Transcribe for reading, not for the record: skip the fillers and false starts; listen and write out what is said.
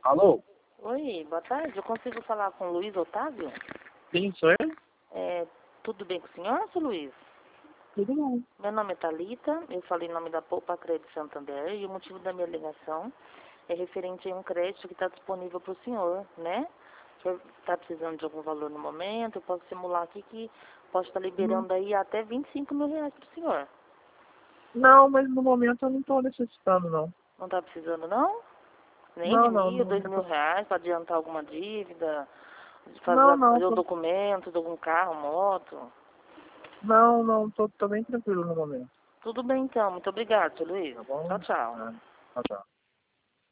Alô? Oi, boa tarde. Eu consigo falar com o Luiz Otávio? Sim, sou eu? Tudo bem com o senhor, seu Luiz? Tudo bom. Meu nome é Thalita, eu falei em nome da Poupa Crédito Santander e o motivo da minha ligação é referente a um crédito que está disponível para o senhor, né? O senhor está precisando de algum valor no momento, eu posso simular aqui que posso estar liberando aí até R$ 25.000 para o senhor. Não, mas no momento eu não estou necessitando, não. Não está precisando, não? Nem de Não, não, no R$ 1.000, momento... R$ 2.000 para adiantar alguma dívida, Não, não, fazer o documento de algum carro, moto? não, tô bem tranquilo no momento. Tudo bem então, muito obrigado, seu Luiz. Tá bom? Tchau, tchau. Tchau, tchau.